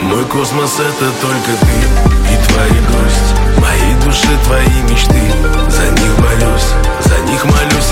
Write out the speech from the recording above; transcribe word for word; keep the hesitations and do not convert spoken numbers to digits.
Мой космос — это только ты и твои грусть. Моей души твои мечты, за них борюсь, за них молюсь.